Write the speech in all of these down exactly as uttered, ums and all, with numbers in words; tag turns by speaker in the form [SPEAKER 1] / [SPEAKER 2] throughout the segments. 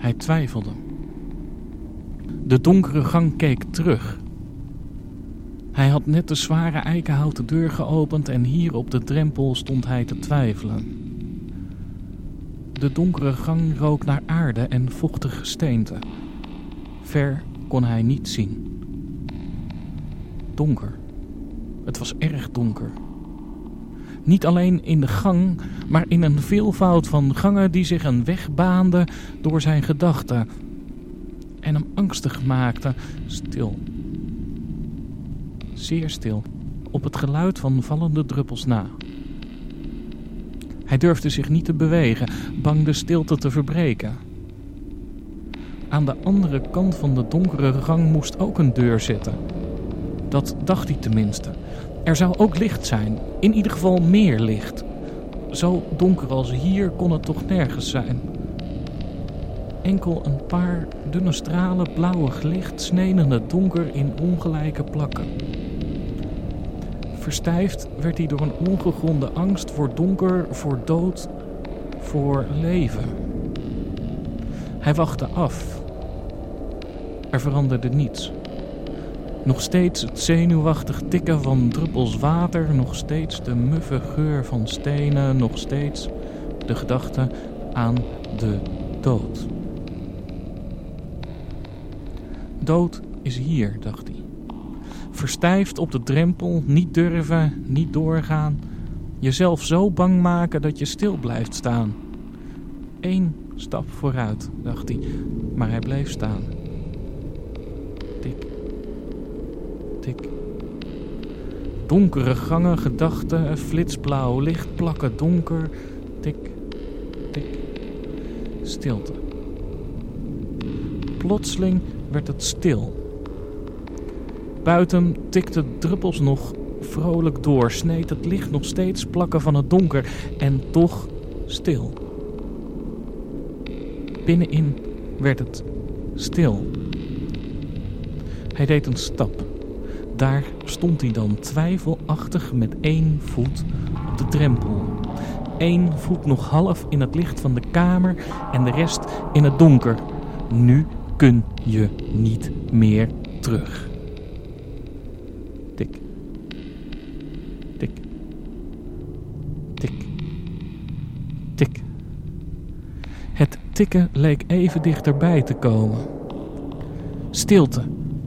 [SPEAKER 1] Hij twijfelde. De donkere gang keek terug. Hij had net de zware eikenhouten deur geopend en hier op de drempel stond hij te twijfelen. De donkere gang rook naar aarde en vochtig gesteente. Ver kon hij niet zien. Donker. Het was erg donker. Niet alleen in de gang, maar in een veelvoud van gangen die zich een weg baanden door zijn gedachten en hem angstig maakten. Stil. Zeer stil, op het geluid van vallende druppels na. Hij durfde zich niet te bewegen, bang de stilte te verbreken. Aan de andere kant van de donkere gang moest ook een deur zitten. Dat dacht hij tenminste. Er zou ook licht zijn, in ieder geval meer licht. Zo donker als hier kon het toch nergens zijn. Enkel een paar dunne stralen blauwig licht sneden het donker in ongelijke plakken. Verstijfd werd hij door een ongegronde angst voor donker, voor dood, voor leven. Hij wachtte af. Er veranderde niets. Nog steeds het zenuwachtig tikken van druppels water, nog steeds de muffe geur van stenen, nog steeds de gedachte aan de dood. Dood is hier, dacht hij. Verstijfd op de drempel, niet durven, niet doorgaan. Jezelf zo bang maken dat je stil blijft staan. Eén stap vooruit, dacht hij, maar hij bleef staan. Tik, tik. Donkere gangen, gedachten, flitsblauw licht, plakken donker. Tik, tik. Stilte. Plotseling werd het stil. Buiten tikten druppels nog vrolijk door, sneed het licht nog steeds plakken van het donker en toch stil. Binnenin werd het stil. Hij deed een stap. Daar stond hij dan twijfelachtig met één voet op de drempel. Eén voet nog half in het licht van de kamer en de rest in het donker. Nu kun je niet meer terug. Tik. Tik. Tik. Tik. Het tikken leek even dichterbij te komen. Stilte.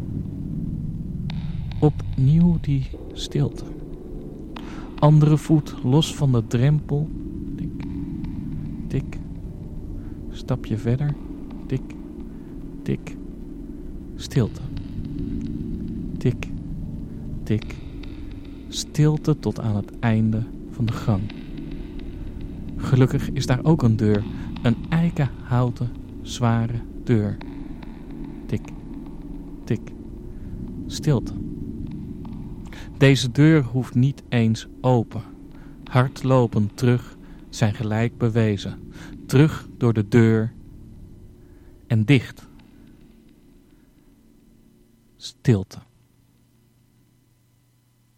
[SPEAKER 1] Opnieuw die stilte. Andere voet los van de drempel. Tik. Tik. Stapje verder. Tik. Tik. Stilte. Tik. Tik. Stilte tot aan het einde van de gang. Gelukkig is daar ook een deur. Een eikenhouten, zware deur. Tik. Tik. Stilte. Deze deur hoeft niet eens open. Hardlopend terug zijn gelijk bewezen. Terug door de deur en dicht. Stilte.